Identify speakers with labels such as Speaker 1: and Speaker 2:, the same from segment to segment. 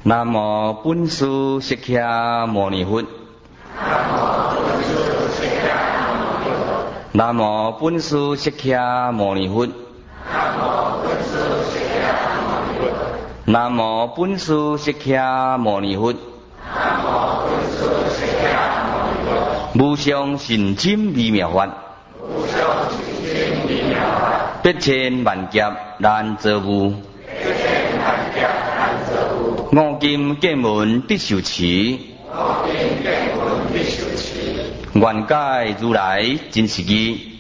Speaker 1: 南无本师释迦牟尼佛。南无本师释迦牟尼佛。南无本师释迦牟尼佛。无上甚深微妙法，百千万劫难遭遇。五金剑门必受持，愿解如来真实义。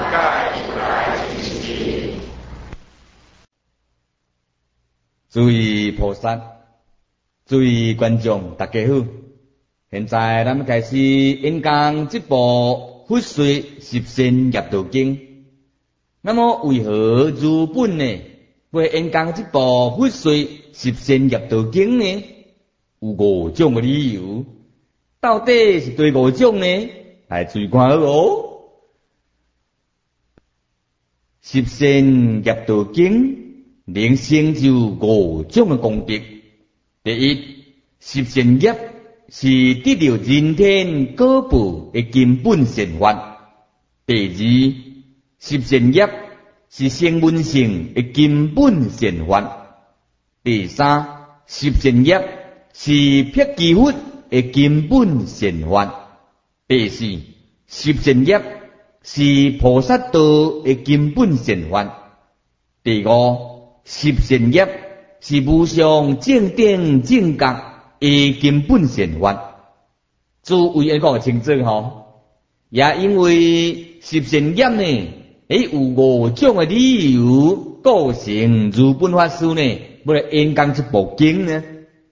Speaker 1: 诸位菩萨，诸位观众，大家好。现在咱们开始演讲这部《佛说十善业道经》。那么为何日本呢会演讲这部《佛说十善业道经》呢？有5种的理由。到底是对5种呢？来注意看好哦。十善业道经能成就5种的功德。第一，十善业是得到人天果报的根本善法。第二，十善业是成闻性的根本善法。第三，十善业是辟支佛的根本善法。第四，十善业是菩萨道的根本善法。第五，十善业是无上正等正觉的根本善法。诸位来讲清楚吼，也因为十善业呢，有5种的理由构成日本法师呢，要来演讲这部经呢。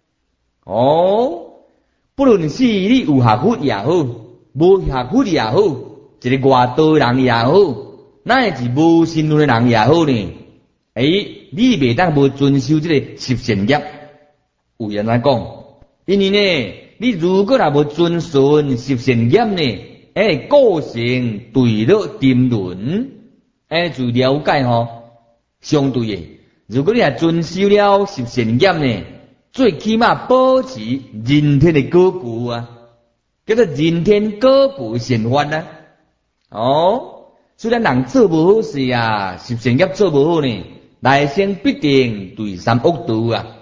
Speaker 1: 不论是你有学佛也好，无学佛也好，一个外道人也好，乃是无信论的人也好呢，你袂当无遵守这个十善业。有人来讲，因为呢，你如果若无遵循十善业呢，构成对了沉沦，就了解吼。相对的，如果你若遵守了十善业呢，最起码保持人天的果报啊，叫做人天果报善法啊。虽然人做无好事啊，十善业做无好呢，来生必定对三恶道啊。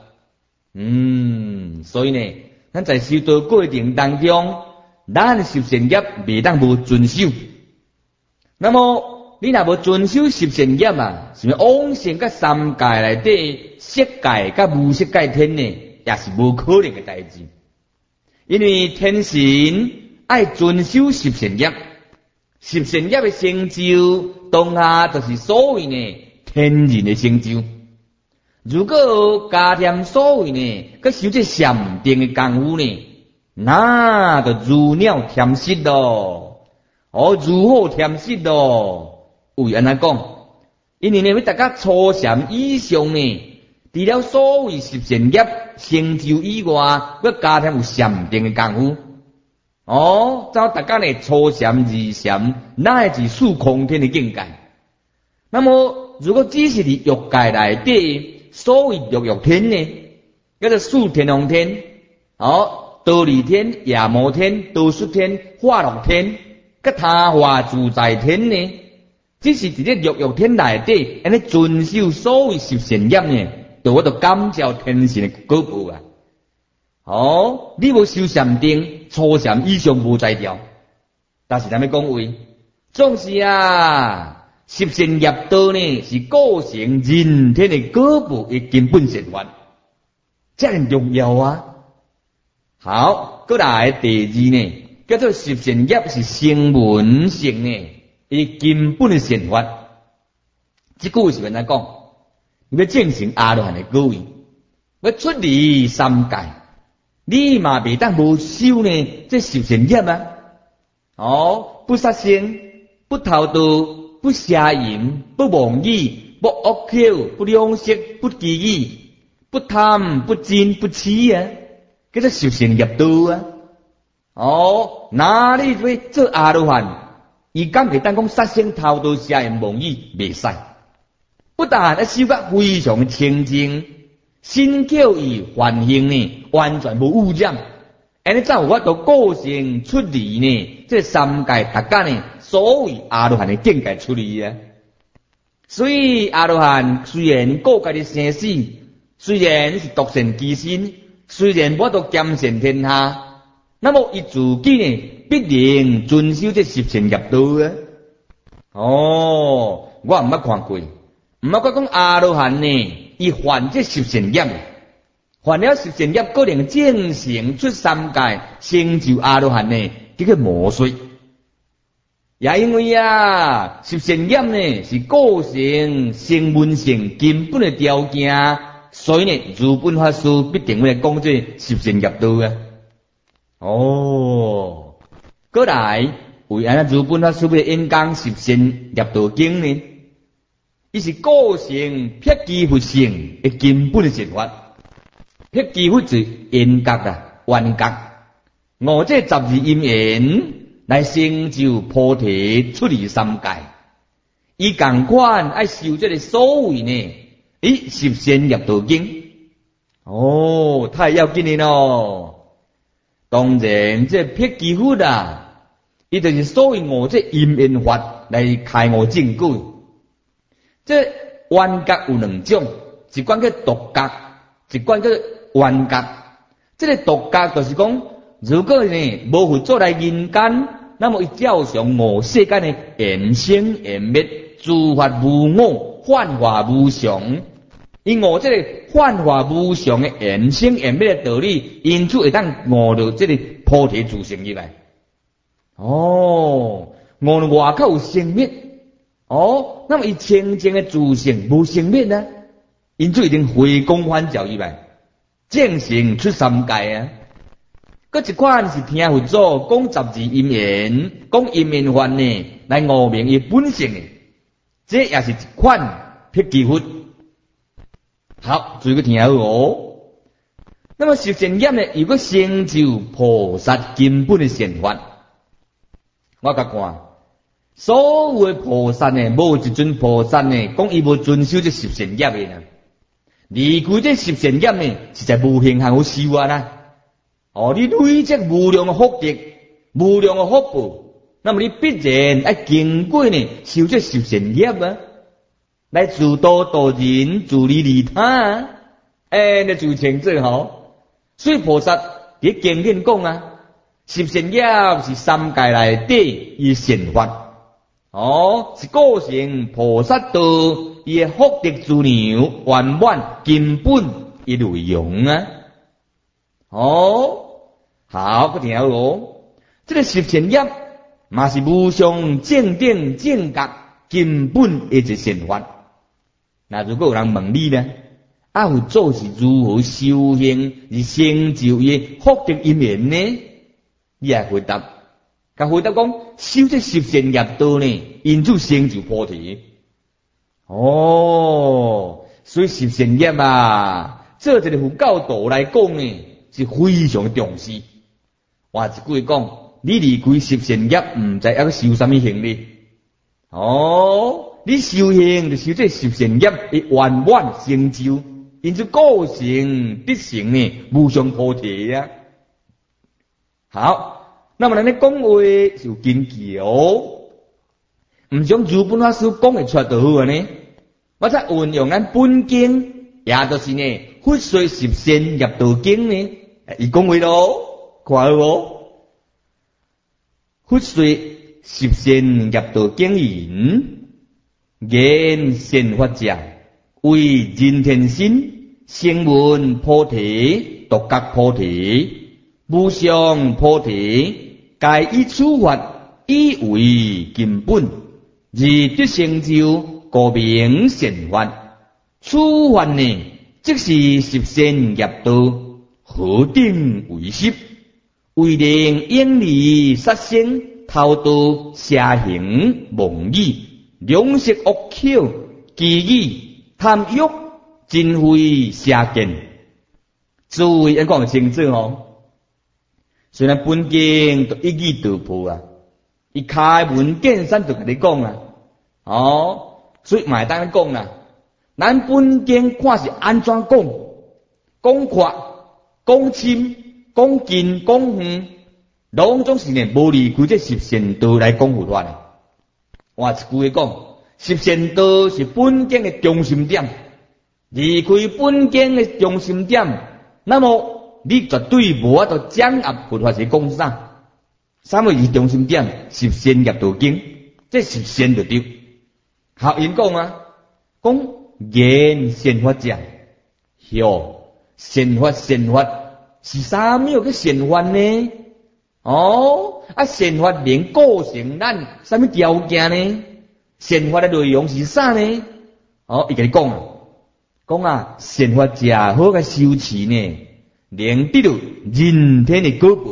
Speaker 1: 所以呢，咱在修道过程当中，咱十善业袂当无遵守。那么你若无遵守十善业啊，什么往生甲三界内底色界甲无色界天呢，也是无可能的代志。因为天神爱遵守十善业，十善业的成就当下就是所谓呢天人的成就。如果加添所谓呢，佮修这禅定的功夫呢，那就如鸟添食咯，如虎添食咯。为安怎讲？因为呢，要大家初禅以上呢，除了所谓十善业成就以外，要加添有禅定的功夫。照大家呢初禅二禅，乃是属空天的境界。那么如果只是伫欲界内底，所谓六欲天呢，叫做四天王天、忉利天、夜摩天、道术天、化乐天，甲他化自在天呢，只是伫这六欲天内底，安尼遵守所谓十善业呢，就我就感召天神的果报啊。你无修禅定，初禅以上无在调。但是咱要讲为，总是十善业道呢，是构成人天的果报的根本善法，这很重要啊。好，过来第二呢，叫做十善业是成闻性呢，的根本的善法。这句话是安怎讲？要证成阿罗汉的果位，要出离三界，你嘛袂当无修呢这十善业啊。不杀生，不偷盗，不邪淫，不妄语，不恶口，不两舌，不绮语，不贪，不矜，不痴啊，叫做十善业道啊。哪里会做阿罗汉？伊敢袂当讲杀生、偷盗、邪淫、妄语袂使。不但要修甲非常清净， 身口意环境呢完全无污染，安尼才有法度构成出离呢。这三界大家呢，所谓阿罗汉的境界出离啊。所以阿罗汉虽然各家的生死，虽然是独善其身，虽然无法度兼善天下，那么伊自己呢必定遵守这十善业道啊。哦，我毋捌看过，毋捌讲阿罗汉呢，伊犯这十善业，犯了十善业，个能正成出三界，成就阿罗汉呢，这个魔术。也因为啊，十善业呢是构成成文性根本的条件，所以呢，如本法师必定会来讲这十善业道啊。哦，过来为安那如本法师要演讲十善业道经呢，伊是构成撇基佛性的根本的说法。撇基佛是缘觉啊，缘觉，我这12因缘。来成就菩提出离三界，伊同款爱修这个所谓呢，十善业道经。哦，太要紧的咯。当然，这撇基佛啊，伊就是所谓我这因缘法来开我证据。这缘觉有两种，一款叫独觉，一款叫缘觉。这个独觉就是讲，如果呢无佛做来人间。那么，伊照常我世间的缘生缘灭，诸法无我，幻化无常。因我这个幻化无常的缘生缘灭的道理，因此会当悟到这个菩提自性入来。哦，悟到外口有生灭。哦，那么伊清净的自性无生灭呢？因此一定回光返照入来，正成出三界啊。搁一款是听佛祖讲12因缘，讲因缘法呢，来悟明伊本性的，这也是一款撇基佛。好，注意个听好哦。那么十善业呢，如果成就菩萨根本的善法，我甲看，所有的菩萨呢，无一尊菩萨呢，讲伊无遵守这十善业的呢，离开这十善业呢，实在无形行好修啊啦。哦，你累积无量的福德、无量的福报，那么你必然要经过呢修这十善业啊，来自度度人、自利利他，那就成这好。所以菩萨伫经典讲啊，十善业是三界内底伊善法，哦，是构成菩萨道伊的福德资粮圆满根本伊内容啊。哦，好，个听好哦。这个十善业嘛是无上正定正觉根本的一个善法。那如果有人问你呢，佛祖是如何修行而成就伊福德因缘呢？你也回答，甲回答讲，修这十善业道呢，因此成就菩提。哦，所以十善业啊，这一个佛教徒来讲呢，是非常重视。话一句讲，你离开十善业，唔知还要修什么行呢？哦，你修行就修这十善业的圆满成就，因此构成必成呢无上菩提呀。好，那么咱咧讲话是有根据哦，唔像如本法师讲会出来就好啊呢。我才运用咱本经，也就是呢佛说十善业道经呢，伊讲话咯，看好无？佛说十善业道经言，言善法者为人天心，声闻菩提，独觉菩提。无上菩提，该以此法以为根本，而得成就故名善法。此法呢，即是十善业道，何等为实？为令应离杀生、偷盗、邪行、妄语、两舌恶口、绮语、贪欲、真非邪见。诸位，讲清楚哦。虽然本经都一语道破啊，伊开门见山就甲你讲啊，哦，所以买单讲啦，咱本经看是安怎讲， 讲阔、讲深、讲近、讲远，拢总是呢无离开这十善道来讲佛法的。换一句话讲，十善道是本经的中心点，离开本经的中心点，那么你绝对无法度掌握佛法是讲啥。啥物是中心点？十善业道经，这十善就对。好，因讲啊，讲言善法者，哟，善法是啥物个善法呢？善法能构成咱啥物条件呢？善法的内容是啥呢？伊甲你讲啊，善法者好个修持呢，能得到人天的果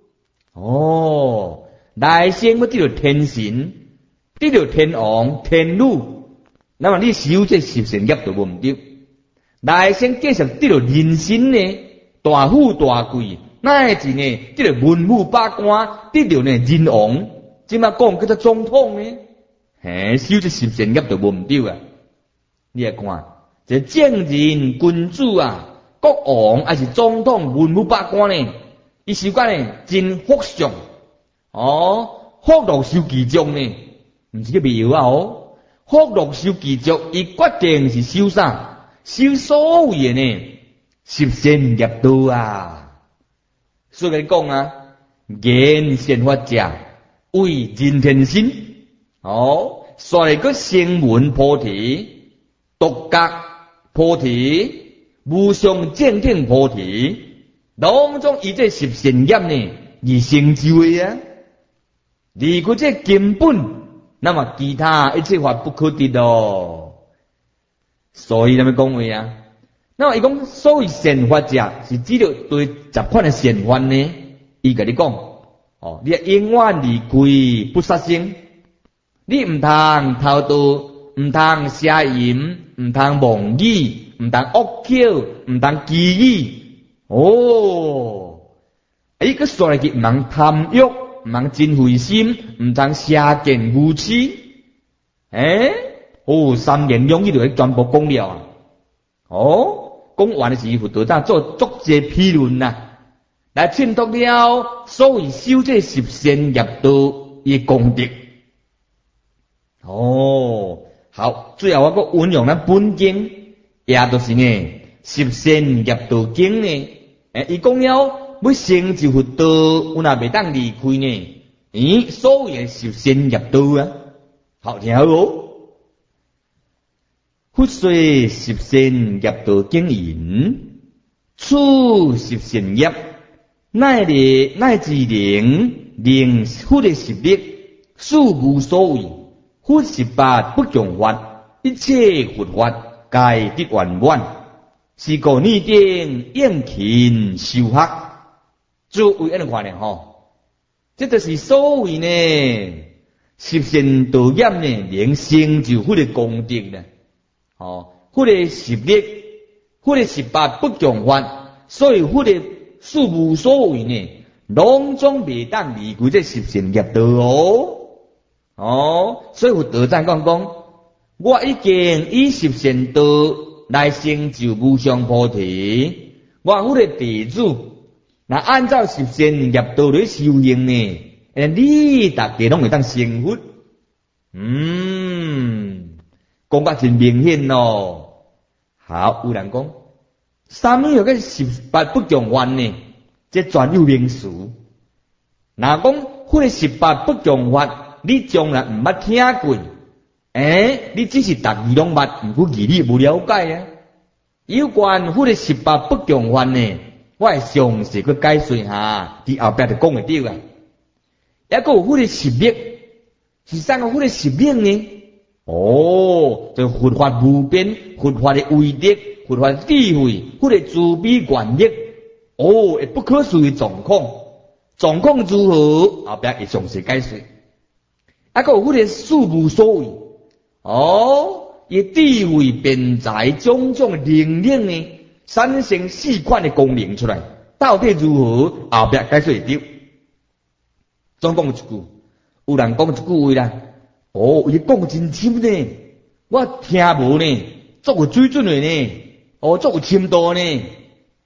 Speaker 1: 报。来生要得到天神，得到天王、天女，那么你修这十善业就无唔对。来生继续得到人身呢，大富大贵，乃至呢得到文武百官，得到呢人王，即嘛讲叫做总统呢？修这十善业就无唔对啊！你来看，这正人君主啊，国王还是总统、文武百官呢？伊修个呢真福相。福禄寿其中呢，唔是个庙啊福禄寿其中，伊决定是修啥？修所谓的呢十善业道啊。所以讲啊，言善法者为人天身，所以个声闻菩提、独觉菩提、无上正等菩提，拢总以这十善业呢而成就的啊。离开这根本，那么其他一切法不可得咯。所以咱们讲话啊，那么伊讲所谓善法者是指着对十款的善法呢？伊甲你讲，你永远离开不杀生，你唔通偷盗，唔通邪淫，唔通妄语，唔通恶口，唔通绮语。伊个说来去唔通贪欲。唔通真慧心，唔通邪见无耻，三言两语就全部讲了啊！讲完的是佛陀做足济批论呐，来衬托了所谓修这十善业道的功德。好，最后我个运用咱本经，也就是呢十善业道经呢，伊讲了。要成就佛道，有哪袂当离开呢？所谓的十善业道啊，好听好佛说十善业道经言，处十善业，乃至令佛的实力，事无所谓，佛十八不强法，一切佛法皆得圆满，是故拟定应勤修学。就为安尼看呢这就是所谓呢十善道业呢，能成就佛的功德呢。佛的实力，佛的十八不强法，所以佛的事无所谓呢，拢总袂当离开这十善业道所以佛道赞讲，我已经以十善道来成就无上菩提，我佛的弟子。那按照十善业道来修行呢，你大家拢会当成佛。讲甲真明显咯。好，有人讲，啥物有个十八不强法呢？这专有名词。若讲迄个十八不强法，你将来毋捌听过，你只是逐字拢捌，毋过义理无了解啊。有关迄个十八不强法呢？我会详细去解说下，伫后壁就讲会到啊。还佫有迄个实力，是啥个迄个实力呢？就佛法无边，佛法的威力，佛法智慧，迄个慈悲愿力，会不可思议状况，状况如何？后壁会详细解说。还佫有迄个事无所谓，伊智慧辩才种种的能力呢？产生四款的功能出来，到底如何？后壁解说会到。总讲一句，有人讲一句话啦，伊讲真深呢，我听无呢，足有水准的呢，足有深度呢。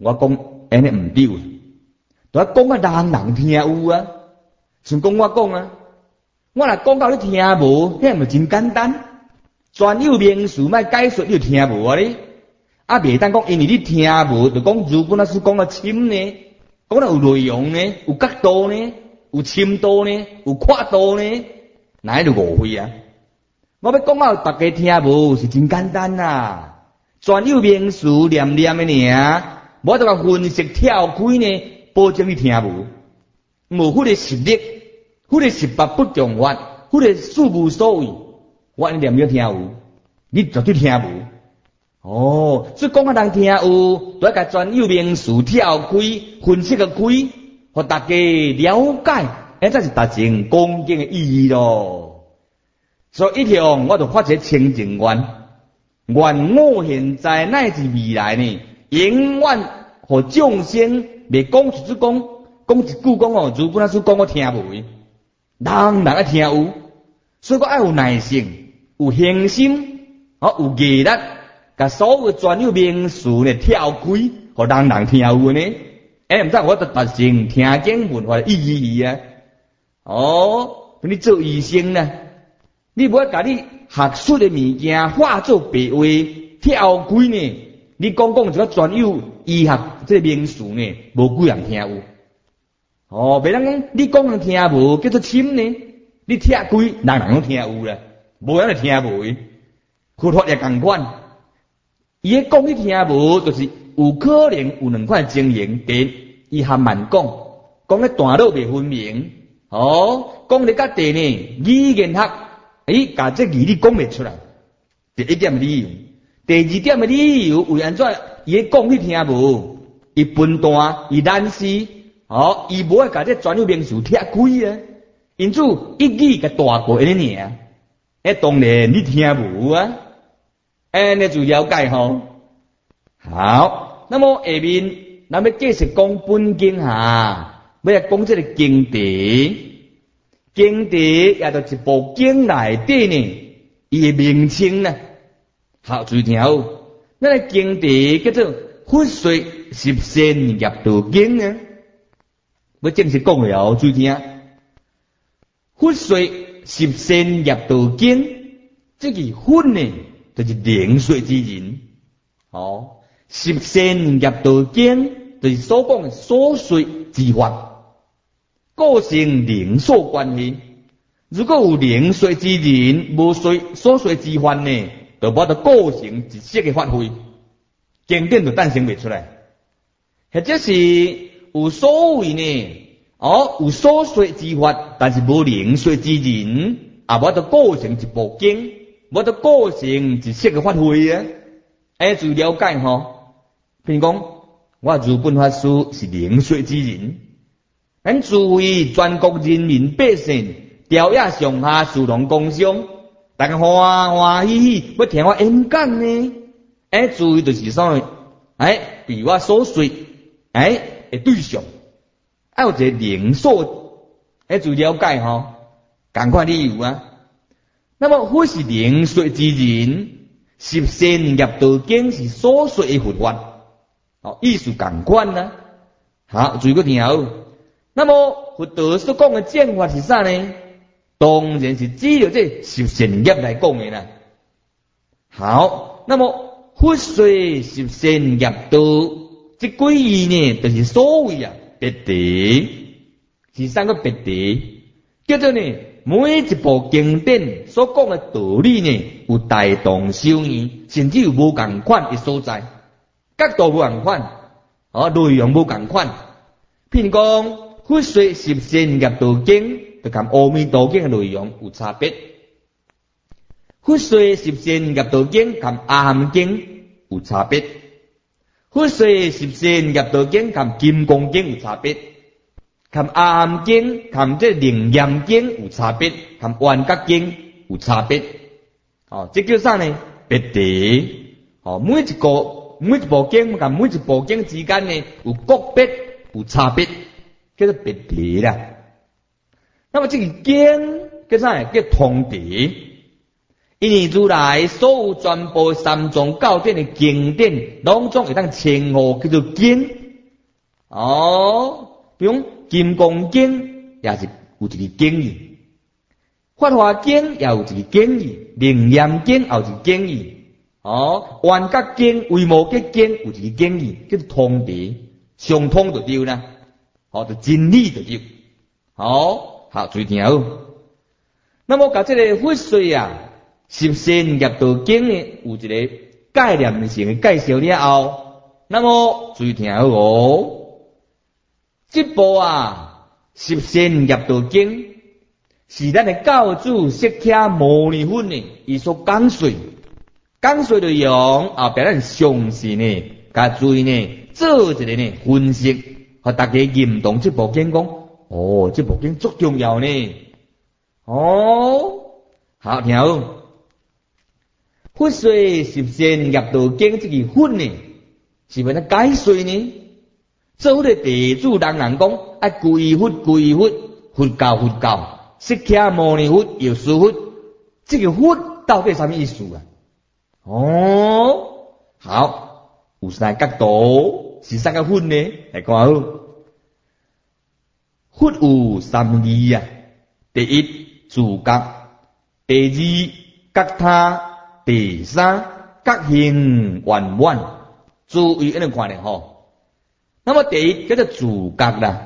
Speaker 1: 我讲安尼毋对，我讲啊人听有啊，像讲我讲啊，我若讲到你听无，迄毋真简单。专有名词莫解说你就听无啊咧，啊袂当讲因为你听无，就讲如果那是讲啊深呢，讲到有内容呢，有角度呢，有深度呢，有宽度呢，那就误会啊。我要讲到大家听无是真简单啊，专有名词念念的尔，我就甲分析跳开呢，保证你听无，无迄个实力，迄个十八不强法，迄个事无所谓。我念了听有，你绝对听无。哦，所以讲啊人听有，都要甲专有名词跳开，分析个开，互大家了解，才是达成恭敬的意义咯。所以一向我就发一个清净愿，愿我现在乃至未来呢，永远互众生袂讲出去讲一句讲哦，如果那是讲我听无的，人爱听有，所以我爱有耐性。有恒心，有毅力，甲所有专有名词呢跳开，互人听有呢。毋知我得达成听经文化的意义啊！哦，你做医生呢，你无甲你学术的物件化作白话跳开呢？你讲一个专有医学这个名词呢，无几人听有。哦，袂当讲你讲人听无，叫做深呢？你跳开，人拢听有啦。无人听无的，佛法也共款。伊咧讲你听无，就是有可能有两款情形。第一，伊含慢讲咧大脑未分明。哦，讲咧甲第二呢，语言学，甲这字你讲袂出来。第一点理由，第二点的理由为安怎？伊咧讲你听无，伊分段，伊难思，伊无甲这专有名词拆开啊。因此一语甲大过安尼尔。当然你听无啊，你就了解吼。好，那么下面咱要继续讲本经哈，要来讲这个经题。经题也就一部经内底呢，伊的名称呢，好注意听好。咱个经题叫做《佛说十善业道经》呢，要正式讲了，注意听。佛说十善业道经，这个佛呢，就是灵说之人。十善业道经就是所讲的所说之法，个性灵所关系。如果有灵说之人，无说所说之法呢，就无得个性一色的发挥，经典就诞生袂出来。或者是有所谓呢，有所说之法，但是无灵说之人，也无得构成一部经，无得构成一色的发挥啊！注意了解吼。譬如讲，我如本法师是灵说之人，咱诸位全国人民百姓，朝野上下殊荣工商，大家欢欢喜喜要听我演讲呢。注意就是啥呢？比我所说，的对象。有一个灵所，注意了解吼，同款理由啊。那么佛是灵说之人，十善业道经是所说的佛法，意思同款啊。好，注意个听好。那么佛陀所讲的正法是啥呢？当然是指着这十善业来讲的啦。好，那么佛说十善业道这几义呢，就是所谓别题，是三个别题，叫做呢每一部经典所讲的道理呢，有大同小异，甚至有无共款的所在，角度无共款，内容无共款。譬如讲，佛说十善业道经，就跟阿弥陀经的内容有差别；佛说十善业道经，跟阿含经有差别。佛说十善业道经跟金刚经有差别，跟阿含经、跟这楞严经有差别，跟圆觉经有差别。这叫啥呢？别题。每一部经跟每一部经之间呢，有个别有差别，叫做别题啦。那么这个经叫啥呢？叫通题。因为如来所有全部三藏教典的经典，拢总会当称呼叫做经。 比如金刚经也是有一个经义，法华经也有一个经义，楞严经也有一个经义，圆觉经、维摩诘经有一个经义，叫做通达，相通就对啦，就真理就对。好，注意听好。那么甲这个佛说啊，十善业道经呢，有一个概念性的介绍了后，那么注意听好哦。这部啊十善业道经是咱的教主释迦牟尼佛呢，伊所讲述内容后边咱详细呢，甲注意呢，做一个呢分析，和大家认同这部经讲，这部经足重要呢。好，听好。佛说十善业道经这个佛呢，是为了解说呢。做佛的弟子人讲，归佛，佛教，释迦牟尼佛、耶稣佛，这个佛到底什么意思啊？好，有三角度，是三个佛呢？来看好。佛有三义啊，第一自觉，第二觉他，第三觉行圆满。注意，安尼看咧吼。那么第一叫做自觉啦，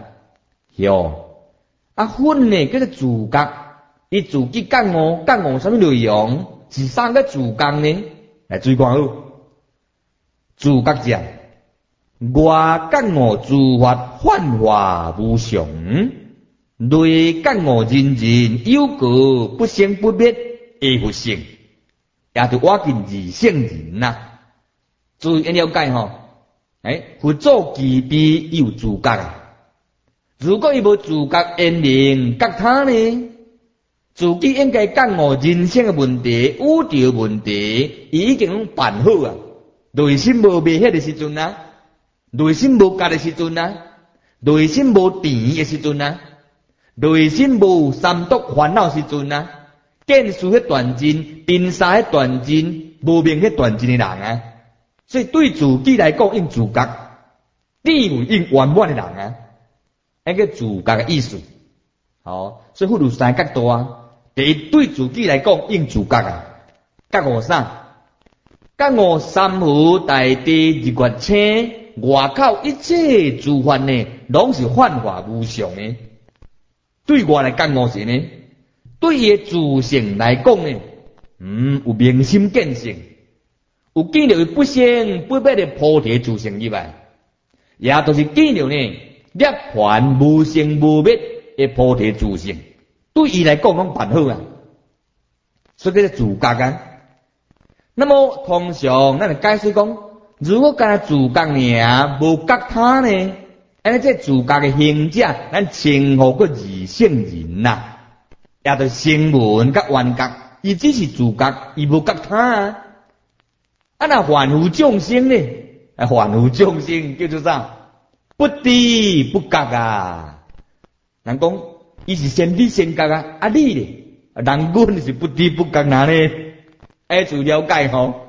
Speaker 1: 佛呢叫做自觉，伊自己讲什么内容？是三个自觉呢？来注意看好，自觉者，外觉自法幻化无常，内觉人有个不生不灭的佛性，也就我见自性人呐。注意了解吼。佛祖其必有自觉啊！如果伊无自觉因缘觉他呢，自己应该觉悟人生的问题、宇宙问题，伊已经办好啊。内心无灭迄个时阵啊，内心无觉的时阵啊，内心无甜的时阵啊，内心无三毒烦恼时阵啊，见识迄段真，冰沙迄段真，无明迄段真的人啊。所以对自己来讲，应自觉，地位应圆满的人啊，那个自觉的意思。所以佛有三角度啊。第一，对自己来讲，应自觉啊。觉悟啥？觉悟三福大地日月星，外口一切诸法呢，拢是幻化无常的。对我来觉悟是呢，对伊自性来讲呢，有明心见性。有见到不生不灭的菩提自性以外，也都是见到呢涅槃无生无灭的菩提自性，对伊来讲拢办好啊，所以叫做自觉啊。那么通常咱解释讲，如果干自觉尔无觉他呢，安尼这自觉的行者，咱称呼个二圣人呐，也就声闻甲缘觉，伊只是自觉，伊无觉他啊。那凡夫众生呢？凡夫众生叫做啥？不知不觉啊！人讲伊是先知先觉啊，你咧，人阮是不知不觉哪呢？注意了解吼。